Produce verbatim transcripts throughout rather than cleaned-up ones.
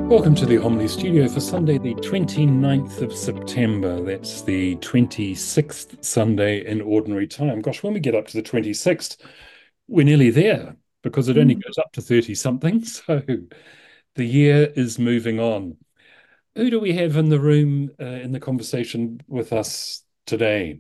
Welcome to the Homily Studio for Sunday, the twenty-ninth of September. That's the twenty-sixth Sunday in Ordinary Time. Gosh, when we get up to the twenty-sixth, we're nearly there because it only Mm. goes up to thirty something. So the year is moving on. Who do we have in the room uh, in the conversation with us today?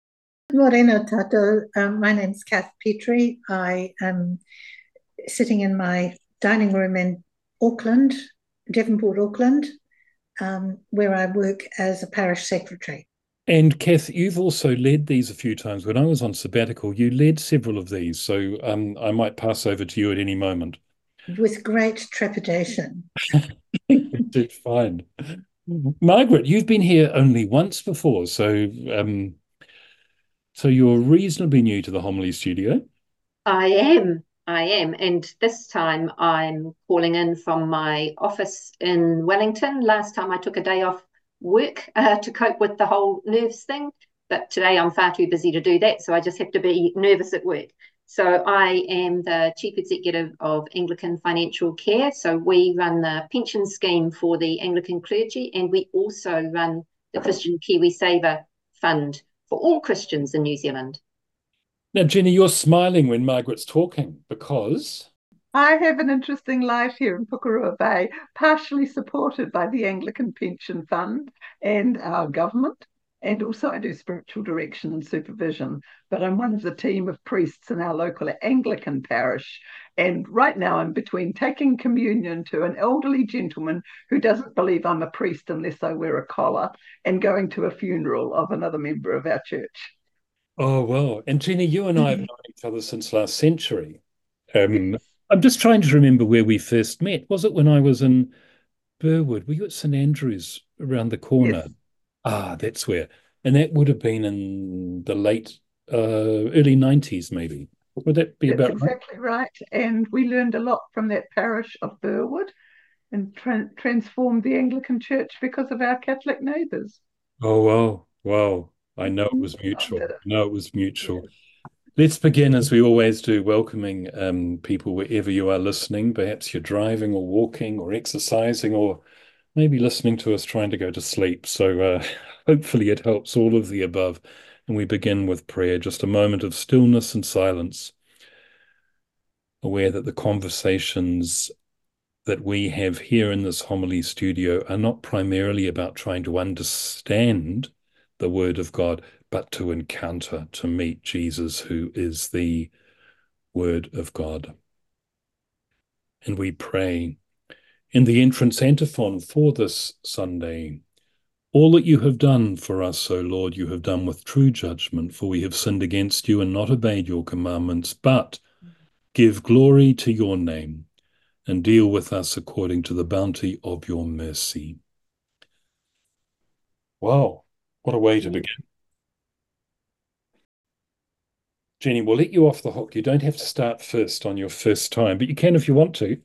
Morena Tato. Um, my name's Kath Petrie. I am sitting in my dining room in Auckland, Devonport, Auckland, um, where I work as a parish secretary. And Kath, you've also led these a few times. When I was on sabbatical, you led several of these. So um, I might pass over to you at any moment. With great trepidation. You did fine. Margaret, you've been here only once before, so um, so you're reasonably new to the Homily Studio. I am. I am. And this time I'm calling in from my office in Wellington. Last time I took a day off work uh, to cope with the whole nerves thing. But today I'm far too busy to do that. So I just have to be nervous at work. So I am the Chief Executive of Anglican Financial Care. So we run the pension scheme for the Anglican clergy, and we also run the Christian KiwiSaver Fund for all Christians in New Zealand. Now, Jenny, you're smiling when Margaret's talking because I have an interesting life here in Pukerua Bay, partially supported by the Anglican Pension Fund and our government. And also I do spiritual direction and supervision, but I'm one of the team of priests in our local Anglican parish. And right now I'm between taking communion to an elderly gentleman who doesn't believe I'm a priest unless I wear a collar, and going to a funeral of another member of our church. oh well. And Jenny, you and I have Mhm. known each other since last century. Um, I'm just trying to remember where we first met. Was it when I was in Burwood? Were you at St Andrews around the corner? Yes. Ah, that's where. And that would have been in the late uh, early nineties, maybe. Would that be That's about right? exactly right. And we learned a lot from that parish of Burwood and tra- transformed the Anglican Church because of our Catholic neighbours. Oh, wow. Wow. I know it Mhm. was I did mutual. it. No, it was Yeah. mutual. Let's begin as we always do, welcoming um, people wherever you are listening. Perhaps you're driving or walking or exercising or maybe listening to us trying to go to sleep. So uh, hopefully it helps all of the above. And we begin with prayer, just a moment of stillness and silence, aware that the conversations that we have here in this homily studio are not primarily about trying to understand the Word of God, but to encounter, to meet Jesus, who is the Word of God. And we pray in the entrance antiphon for this Sunday. All that you have done for us, O Lord, you have done with true judgment, for we have sinned against you and not obeyed your commandments, but give glory to your name and deal with us according to the bounty of your mercy. Wow, what a way to Yeah. begin. Jenny, we'll let you off the hook. You don't have to start first on your first time, but you can if you want to.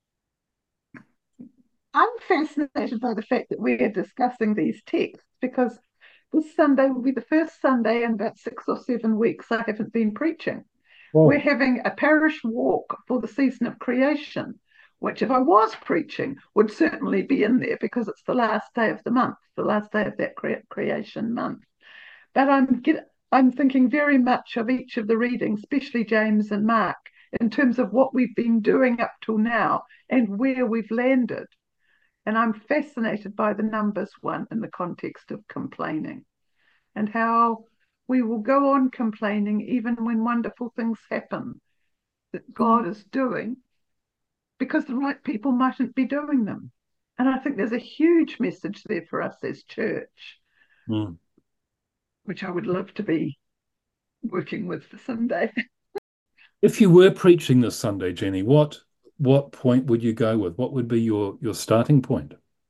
I'm fascinated by the fact that we're discussing these texts because this Sunday will be the first Sunday in about six or seven weeks I haven't been preaching. We're Wow. having a parish walk for the season of creation, which, if I was preaching, would certainly be in there because it's the last day of the month, the last day of that cre- creation month. But I'm get, I'm thinking very much of each of the readings, especially James and Mark, in terms of what we've been doing up till now and where we've landed. And I'm fascinated by the numbers one in the context of complaining and how we will go on complaining even when wonderful things happen that God is doing because the right people mightn't be doing them. And I think there's a huge message there for us as church, Mm. which I would love to be working with for Sunday. If you were preaching this Sunday, Jenny, what what point would you go with? What would be your your starting point?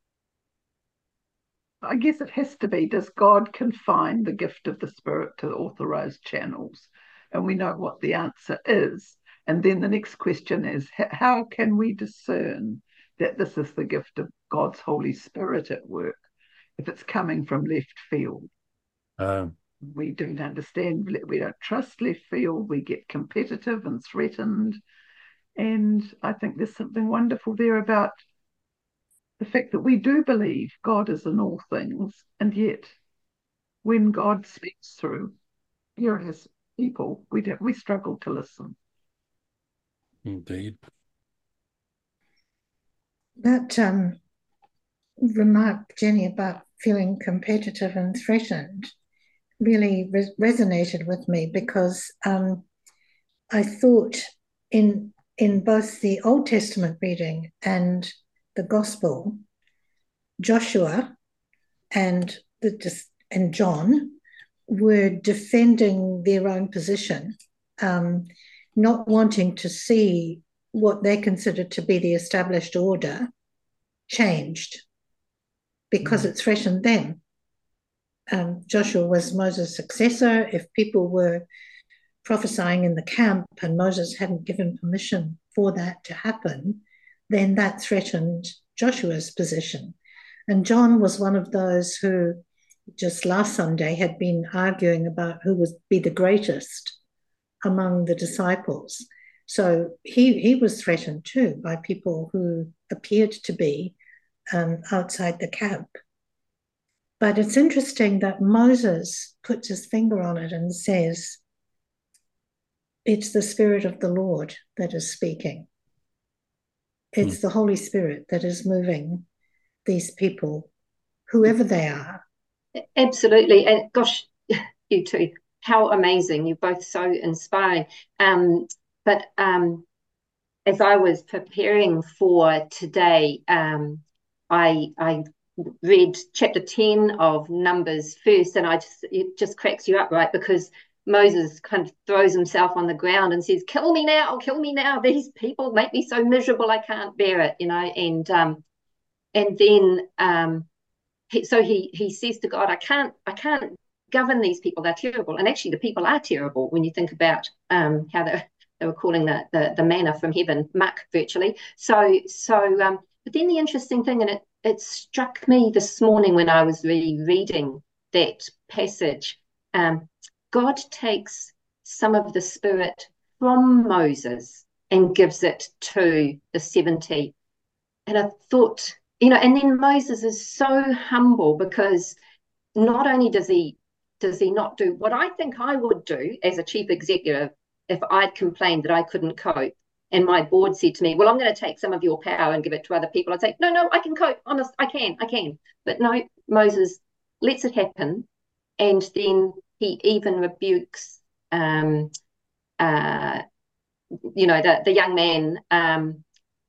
I guess it has to be, does God confine the gift of the Spirit to authorized channels? And we know what the answer is. And then the next question is, how can we discern that this is the gift of God's Holy Spirit at work if it's coming from left field? Uh, We don't understand, we don't trust left field, we get competitive and threatened. And I think there's something wonderful there about the fact that we do believe God is in all things, and yet when God speaks through here his people, we do, we struggle to listen. Indeed. That um, remark, Jenny, about feeling competitive and threatened really res- resonated with me, because um, I thought in in both the Old Testament reading and the Gospel, Joshua and the and John were defending their own position, um, not wanting to see what they considered to be the established order changed because mm. it threatened them. Um, Joshua was Moses' successor. If people were prophesying in the camp and Moses hadn't given permission for that to happen, then that threatened Joshua's position. And John was one of those who just last Sunday had been arguing about who would be the greatest among the disciples. So he, he was threatened too by people who appeared to be um, outside the camp. But it's interesting that Moses puts his finger on it and says, it's the Spirit of the Lord that is speaking. It's mm. the Holy Spirit that is moving these people, whoever they are. Absolutely. And gosh, you two, how amazing. You're both so inspiring. Um, but um, as I was preparing for today, um, I, I read chapter ten of Numbers first, and I just it just cracks you up, right? Because Moses kind of throws himself on the ground and says, kill me now, kill me now. These people make me so miserable, I can't bear it, you know. And um, and then um, he, so he he says to God, I can't, I can't govern these people, they're terrible. And actually the people are terrible when you think about um, how they they were calling the, the, the manna from heaven muck virtually. So, so um, but then the interesting thing, and it, it struck me this morning when I was rereading that passage, um, God takes some of the Spirit from Moses and gives it to the seventy. And I thought, you know, and then Moses is so humble, because not only does he does he not do what I think I would do as a chief executive if I'd complained that I couldn't cope, and my board said to me, well, I'm going to take some of your power and give it to other people. I'd say, no, no, I can cope. Honest, I can, I can. But no, Moses lets it happen. And then he even rebukes, um, uh, you know, the, the young man um,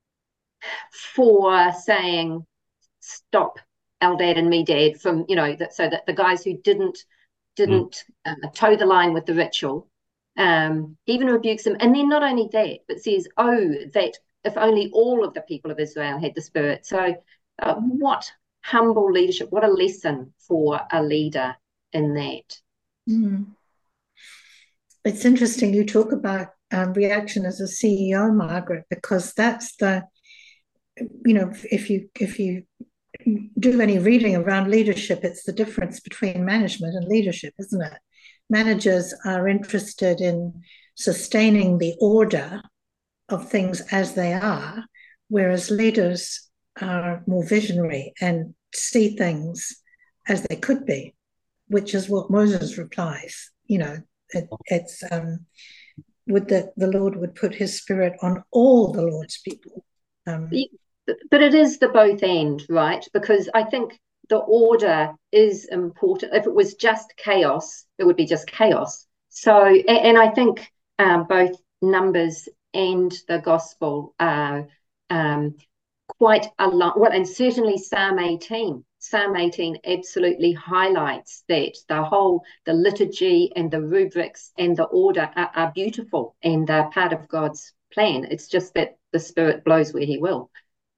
for saying, stop Eldad and Medad from, you know, that, so that the guys who didn't didn't mm. uh, toe the line with the ritual, um, even rebukes them. And then not only that, but says, oh, that if only all of the people of Israel had the Spirit. So uh, what humble leadership, what a lesson for a leader in that. Mm. It's interesting you talk about um, reaction as a C E O, Margaret, because that's the, you know, if you if you do any reading around leadership, it's the difference between management and leadership, isn't it? Managers are interested in sustaining the order of things as they are, whereas leaders are more visionary and see things as they could be, which is what Moses replies. You know, it, it's um, would that the Lord would put his Spirit on all the Lord's people. Um, but it is the both end, right? Because I think the order is important. If it was just chaos, it would be just chaos. So, and, and I think um, both Numbers and the Gospel are um, quite a lot. Well, and certainly Psalm eighteen. Psalm eighteen absolutely highlights that the whole, the liturgy and the rubrics and the order are, are beautiful and are part of God's plan. It's just that the Spirit blows where he will.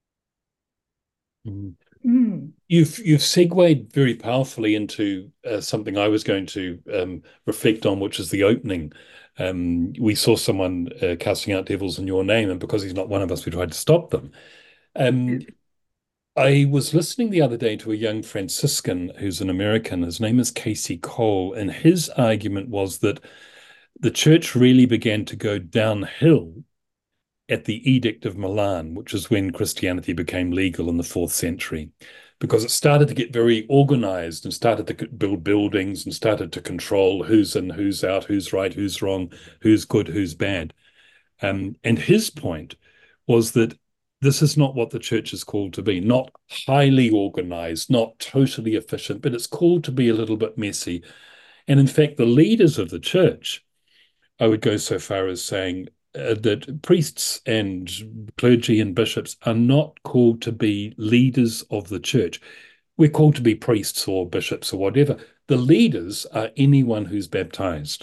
Mm. Mm. You've you've segued very powerfully into uh, something I was going to um, reflect on, which is the opening. Um, we saw someone uh, casting out devils in your name, and because he's not one of us, we tried to stop them. Um, I was listening the other day to a young Franciscan who's an American. His name is Casey Cole, and his argument was that the church really began to go downhill at the Edict of Milan, which is when Christianity became legal in the fourth century, because it started to get very organized and started to build buildings and started to control who's in, who's out, who's right, who's wrong, who's good, who's bad. Um, and his point was that this is not what the church is called to be, not highly organized, not totally efficient, but it's called to be a little bit messy. And in fact, the leaders of the church, I would go so far as saying uh, that priests and clergy and bishops are not called to be leaders of the church. We're called to be priests or bishops or whatever. The leaders are anyone who's baptized.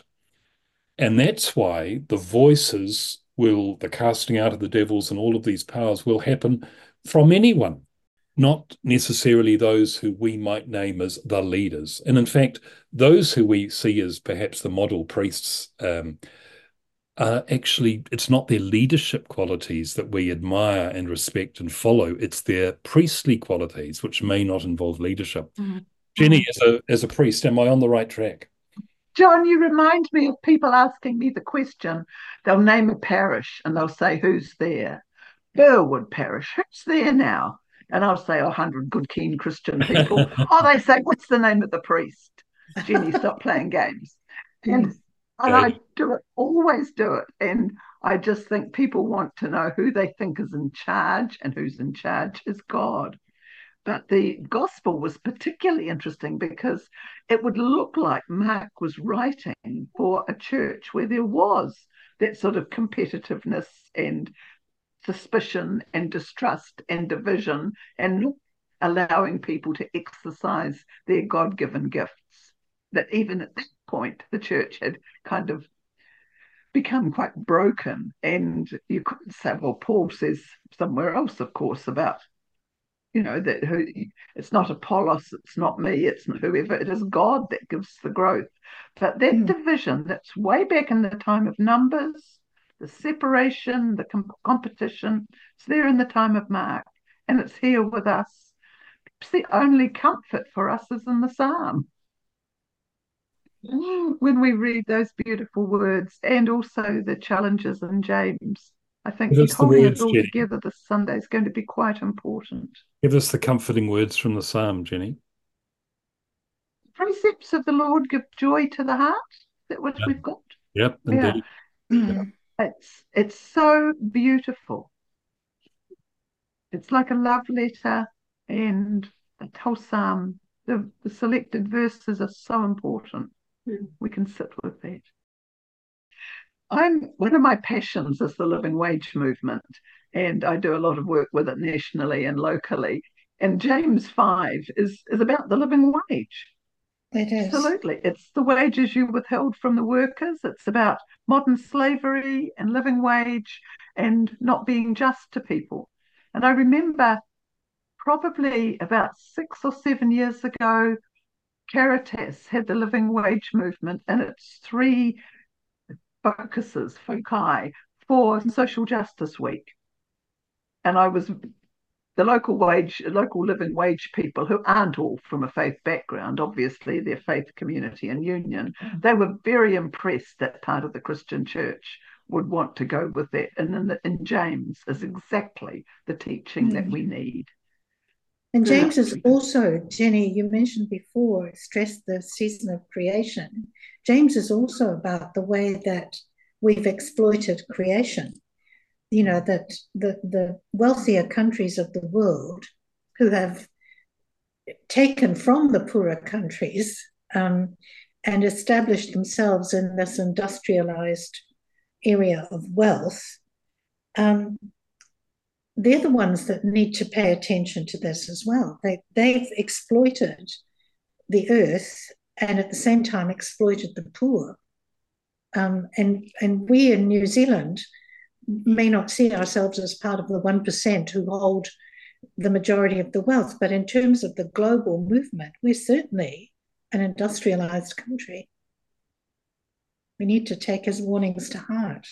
And that's why the voices will, the casting out of the devils and all of these powers will happen from anyone, not necessarily those who we might name as the leaders. And in fact, those who we see as perhaps the model priests, um, are actually, it's not their leadership qualities that we admire and respect and follow. It's their priestly qualities, which may not involve leadership. Mm-hmm. Jenny, as a, as a priest, am I on the right track? John, you remind me of people asking me the question. They'll name a parish and they'll say, who's there? Burwood Parish, who's there now? And I'll say, oh, one hundred good, keen Christian people. Oh, they say, what's the name of the priest? Jenny, stop playing games. And, and I do it, always do it. And I just think people want to know who they think is in charge, and who's in charge is God. But the gospel was particularly interesting because it would look like Mark was writing for a church where there was that sort of competitiveness and suspicion and distrust and division, and allowing people to exercise their God-given gifts. That even at that point, the church had kind of become quite broken. And you couldn't say, well, Paul says somewhere else, of course, about, you know, that who, it's not Apollos, it's not me, it's not whoever, it is God that gives the growth. But that mm. division, that's way back in the time of Numbers, the separation, the com- competition, it's there in the time of Mark, and it's here with us. It's the only comfort for us is in the Psalm. When we read those beautiful words, and also the challenges in James, I think holding it all Jenny. together this Sunday is going to be quite important. Give us the comforting words from the Psalm, Jenny. Precepts of the Lord give joy to the heart. Is that what yep. we've got? Yep, indeed. Yeah. Yep. It's it's so beautiful. It's like a love letter, and the whole Psalm, the, the selected verses are so important. Mm. We can sit with that. I'm one of my passions is the living wage movement, and I do a lot of work with it nationally and locally. And James five is is about the living wage. It is. Absolutely. It's the wages you withheld from the workers. It's about modern slavery and living wage and not being just to people. And I remember probably about six or seven years ago, Caritas had the living wage movement and its three focuses, foci, for Social Justice Week. And I was the local wage, local living wage people, who aren't all from a faith background, obviously they're faith community and union, they were very impressed that part of the Christian church would want to go with that. And in, the, in James is exactly the teaching mm. that we need. And James is also, Jenny, you mentioned before, stressed the season of creation. James is also about the way that we've exploited creation. You know, that the, the wealthier countries of the world who have taken from the poorer countries um, and established themselves in this industrialized area of wealth, um, they're the ones that need to pay attention to this as well. They, they've exploited the earth and at the same time exploited the poor. Um, and, and we in New Zealand may not see ourselves as part of the one percent who hold the majority of the wealth, but in terms of the global movement, we're certainly an industrialized country. We need to take his warnings to heart.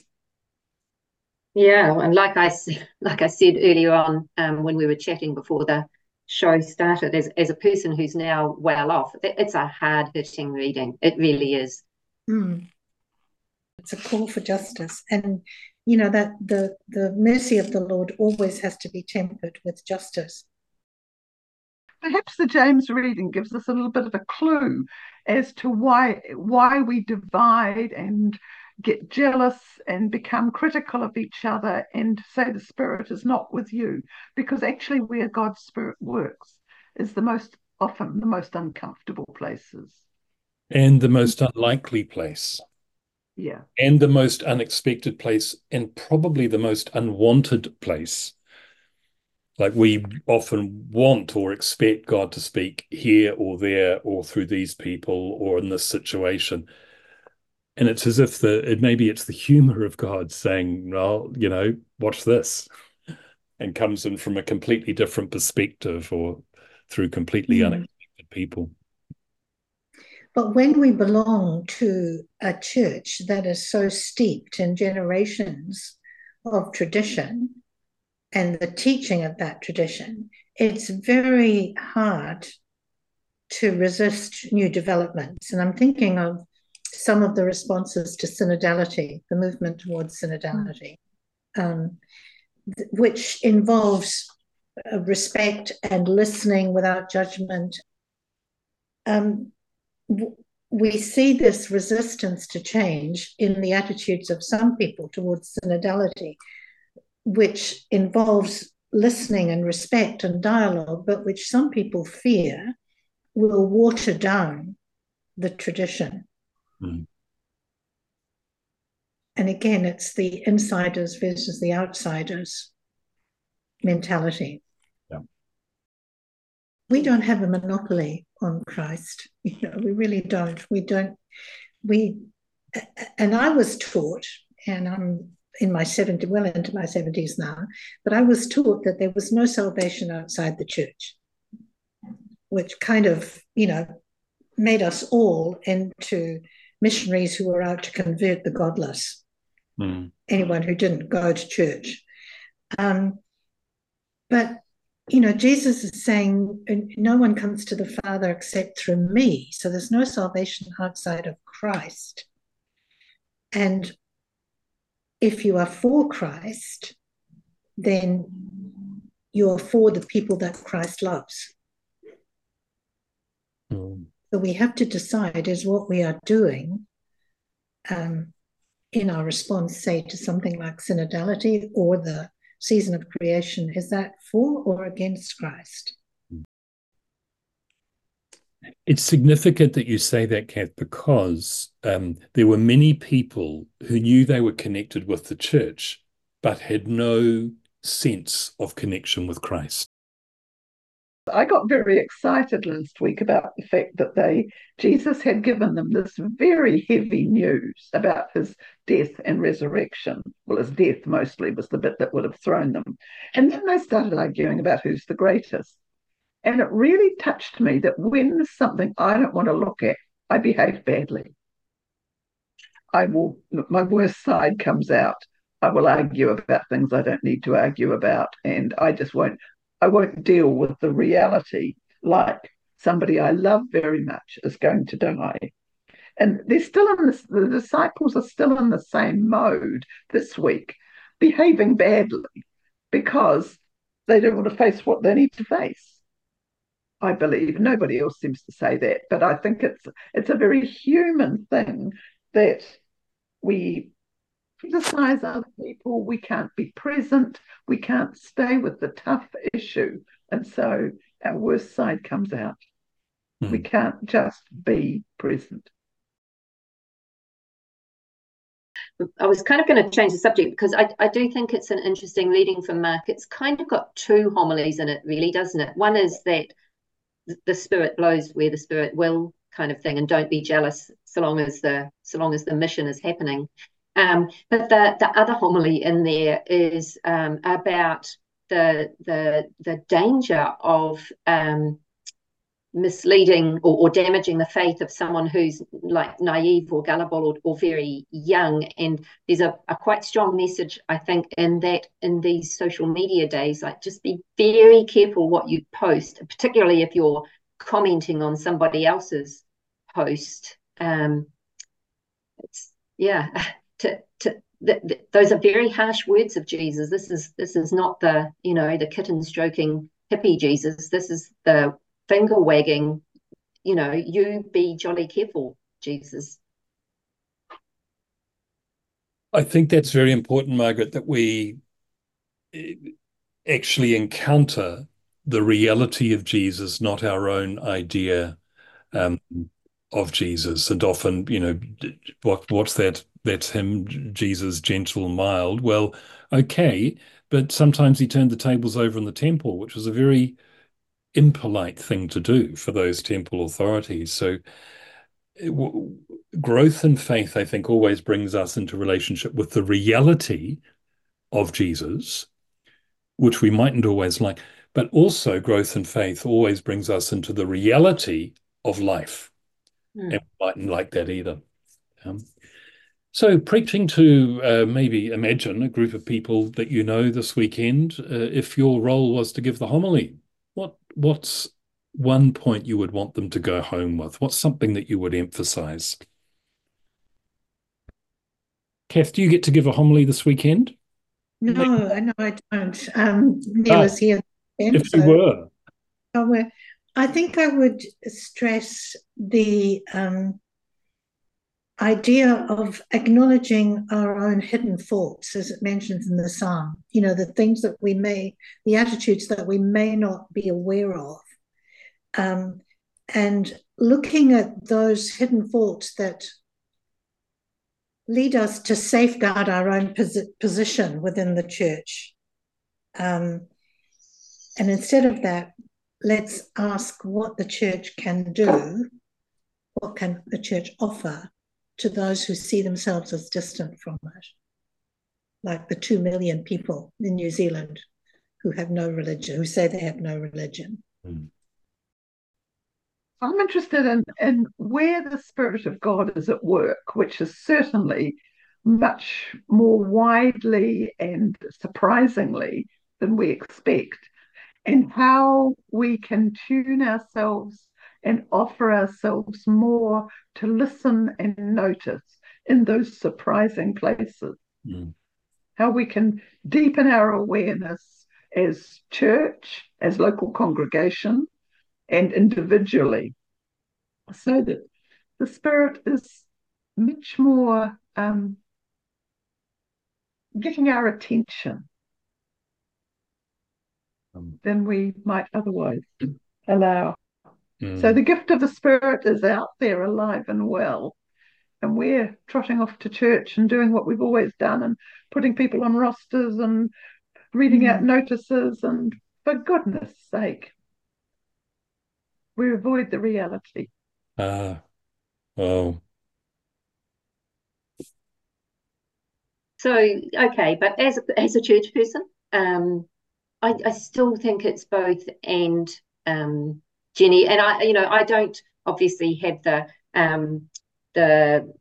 Yeah, and like I, like I said earlier on um, when we were chatting before the show started, as, as a person who's now well off, it's a hard-hitting reading. It really is. Mm. It's a call for justice. And you know, that the, the mercy of the Lord always has to be tempered with justice. Perhaps the James reading gives us a little bit of a clue as to why why we divide and get jealous and become critical of each other and say the Spirit is not with you, because actually where God's Spirit works is the most often the most uncomfortable places. And the most unlikely place. Yeah. And the most unexpected place, and probably the most unwanted place. Like, we often want or expect God to speak here or there or through these people or in this situation. And it's as if the it maybe it's the humor of God saying, well, you know, watch this, and comes in from a completely different perspective or through completely mm. unexpected people. But when we belong to a church that is so steeped in generations of tradition and the teaching of that tradition, it's very hard to resist new developments. And I'm thinking of some of the responses to synodality, the movement towards synodality, um, th- which involves uh, respect and listening without judgment. Um, w- we see this resistance to change in the attitudes of some people towards synodality, which involves listening and respect and dialogue, but which some people fear will water down the tradition. Mm. And again, it's the insiders versus the outsiders mentality. Yeah. We don't have a monopoly on Christ. You know, we really don't. We don't. We, and I was taught, and I'm in my seventies, well into my seventies now, but I was taught that there was no salvation outside the church, which kind of, you know, made us all into missionaries who were out to convert the godless, mm. anyone who didn't go to church. Um, but, you know, Jesus is saying, no one comes to the Father except through me. So there's no salvation outside of Christ. And if you are for Christ, then you're for the people that Christ loves. Mm. So we have to decide, is what we are doing um, in our response, say, to something like synodality or the season of creation, is that for or against Christ? It's significant that you say that, Kath, because um, there were many people who knew they were connected with the church, but had no sense of connection with Christ. I got very excited last week about the fact that they Jesus had given them this very heavy news about his death and resurrection. Well, his death mostly was the bit that would have thrown them. And then they started arguing about who's the greatest. And it really touched me that when there's something I don't want to look at, I behave badly. I will, my worst side comes out. I will argue about things I don't need to argue about, and I just won't I won't deal with the reality like somebody I love very much is going to die. And they're still in this, the disciples are still in the same mode this week, behaving badly because they don't want to face what they need to face. I believe nobody else seems to say that, but I think it's it's a very human thing that we criticize other people, we can't be present, we can't stay with the tough issue, and so our worst side comes out. Mm. We can't just be present. I was kind of going to change the subject because I, I do think it's an interesting reading from Mark. It's kind of got two homilies in it, really, doesn't it? One is that the Spirit blows where the Spirit will, kind of thing, and don't be jealous so long as the so long as the mission is happening. Um, but the, the other homily in there is um, about the the the danger of um, misleading or, or damaging the faith of someone who's like naive or gullible or, or very young. And there's a, a quite strong message, I think, in that in these social media days, like just be very careful what you post, particularly if you're commenting on somebody else's post. Um, it's yeah. To, to th th those are very harsh words of Jesus. This is this is not the, you know, the kitten stroking hippie Jesus. This is the finger wagging, you know, you be jolly careful Jesus. I think that's very important, Margaret, that we actually encounter the reality of Jesus, not our own idea um, of Jesus. And often, you know, what what's that? That's him, Jesus, gentle, mild. Well, okay, but sometimes he turned the tables over in the temple, which was a very impolite thing to do for those temple authorities. So w- growth in faith, I think, always brings us into relationship with the reality of Jesus, which we mightn't always like, but also growth in faith always brings us into the reality of life. Mm. And we mightn't like that either. Um, so preaching to uh, maybe imagine a group of people that you know this weekend, uh, if your role was to give the homily, what what's one point you would want them to go home with? What's something that you would emphasize? Kath, do you get to give a homily this weekend? No, I know I don't. Um, Neil Ah, is here, then, if you so were. I will- I think I would stress the um, idea of acknowledging our own hidden faults, as it mentions in the psalm. You know, the things that we may, the attitudes that we may not be aware of, um, and looking at those hidden faults that lead us to safeguard our own posi- position within the church. Um, and instead of that, let's ask what the church can do, what can the church offer to those who see themselves as distant from it, like the two million people in New Zealand who have no religion, who say they have no religion. Mm. I'm interested in, in where the Spirit of God is at work, which is certainly much more widely and surprisingly than we expect, and how we can tune ourselves and offer ourselves more to listen and notice in those surprising places. Mm. How we can deepen our awareness as church, as local congregation, and individually, so that the Spirit is much more um, getting our attention Um, than we might otherwise allow. mm. So the gift of the Spirit is out there, alive and well. And we're trotting off to church and doing what we've always done and putting people on rosters and reading out notices. And for goodness sake, we avoid the reality. Ah, oh, So, okay, but as as a church person, um, I, I still think it's both and, um, Jenny, and I, you know, I don't obviously have the um, the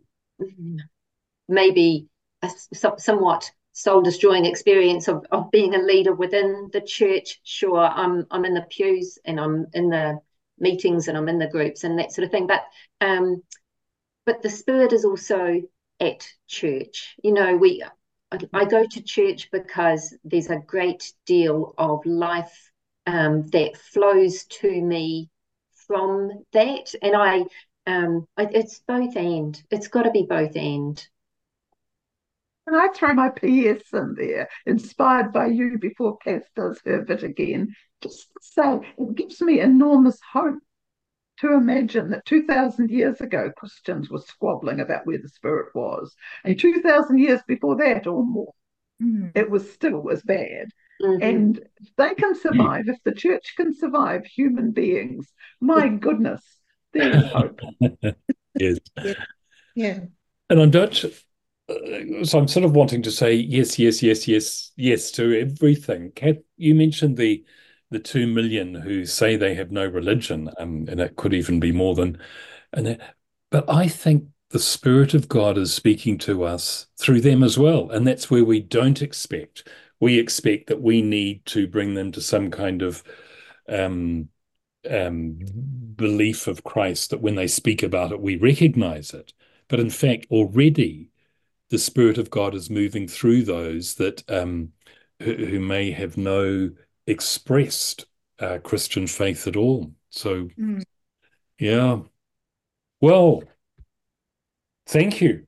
maybe a so, somewhat soul destroying experience of, of being a leader within the church. Sure, I'm I'm in the pews and I'm in the meetings and I'm in the groups and that sort of thing, but um, but the Spirit is also at church. You know, we I, I go to church because there's a great deal of life um, that flows to me from that, and I um, I, it's both and. It's got to be both and. And I throw my P S in there, inspired by you before Kath does her bit again. Just say it gives me enormous hope to imagine that two thousand years ago, Christians were squabbling about where the Spirit was. And two thousand years before that or more, Mm. it was still as bad. Mm-hmm. And if they can survive, if the church can survive human beings, my goodness, there is hope. yes. Yeah. Yeah. And I'm Dutch, uh, so I'm sort of wanting to say yes, yes, yes, yes, yes to everything. Kath, you mentioned the the two million who say they have no religion, um, and it could even be more than, and that, but I think the Spirit of God is speaking to us through them as well, and that's where we don't expect. We expect that we need to bring them to some kind of um, um, belief of Christ, that when they speak about it, we recognize it. But in fact, already the Spirit of God is moving through those that um, who, who may have no expressed uh, Christian faith at all. So, Mm. yeah. Well, thank you.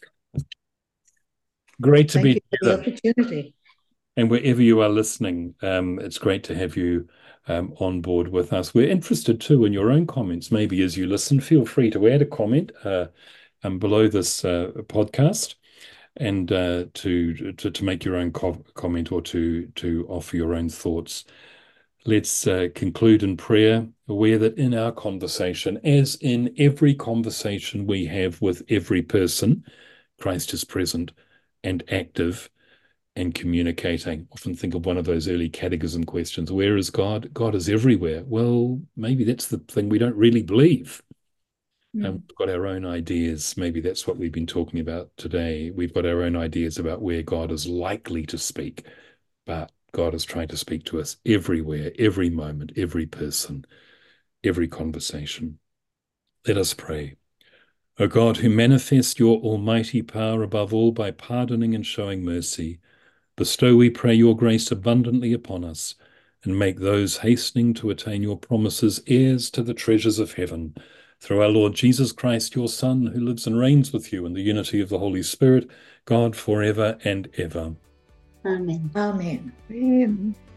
Great to Thank be you for together. the opportunity. And wherever you are listening, um, it's great to have you um, on board with us. We're interested too in your own comments. Maybe as you listen, feel free to add a comment uh, um, below this uh, podcast, and uh, to, to to make your own co comment or to to offer your own thoughts. Let's uh, conclude in prayer, aware that in our conversation, as in every conversation we have with every person, Christ is present and active and communicating. Often think of one of those early catechism questions: where is God? God is everywhere. Well, maybe that's the thing we don't really believe. Mm. And we've got our own ideas. Maybe that's what we've been talking about today. We've got our own ideas about where God is likely to speak, but God is trying to speak to us everywhere, every moment, every person, every conversation. Let us pray. O God, who manifest your almighty power above all by pardoning and showing mercy, bestow, we pray, your grace abundantly upon us, and make those hastening to attain your promises heirs to the treasures of heaven. Through our Lord Jesus Christ, your Son, who lives and reigns with you in the unity of the Holy Spirit, God, forever and ever. Amen. Amen. Amen.